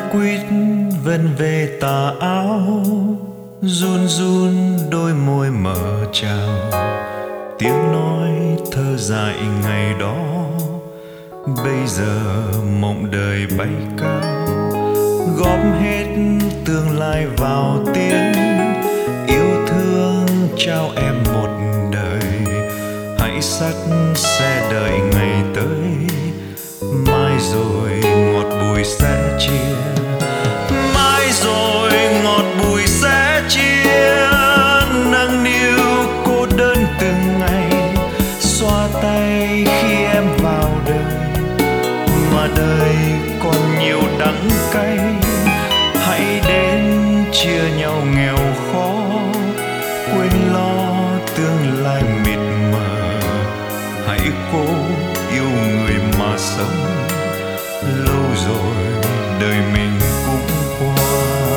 quýt vân về tà áo, run run đôi môi mở trào, tiếng nói thơ dại ngày đó. Bây giờ mộng đời bay cao, góp hết tương lai vào tiếng yêu thương trao em một đời. Hãy xách xe đợi ngày tới, mai rồi ngọt bùi sẽ chia, mai rồi ngọt bùi sẽ chia. Nâng niu cô đơn từng ngày, xoa tay khi em vào đời, mà đời còn nhiều đắng cay. Hãy đến chia nhau nghèo khó, quên lo tương lai mịt mờ. Hãy cố yêu người mà sống, lâu rồi đời mình cũng qua.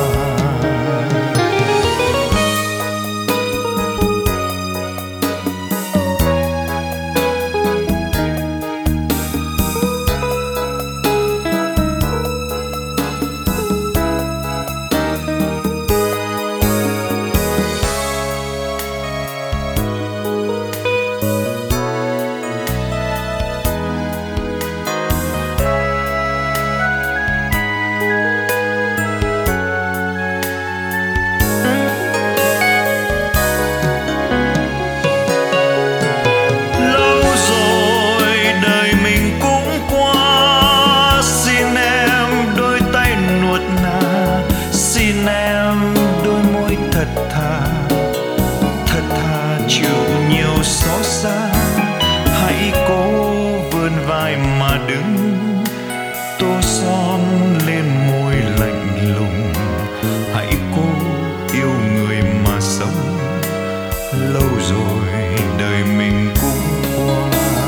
Thật thà chịu nhiều xót xa. Hãy cố vươn vai mà đứng, tô son lên môi lạnh lùng. Hãy cố yêu người mà sống, lâu rồi đời mình cũng qua.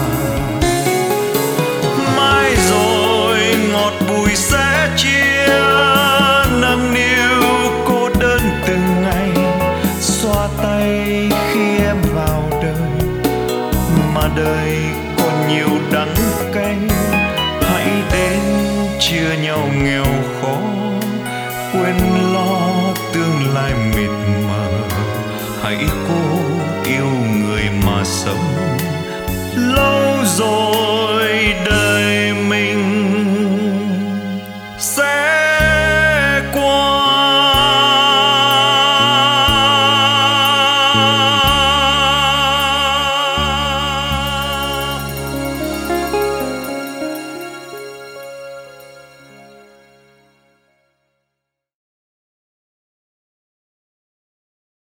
Mai rồi ngọt bùi sẽ chia, nâng niu cô đơn từng ngày, xoa tay khi em vào đời, mà đời còn nhiều đắng cay. Hãy đến chia nhau nghèo khó, quên lo tương lai mịt mờ. Hãy cố yêu người mà sống, lâu rồi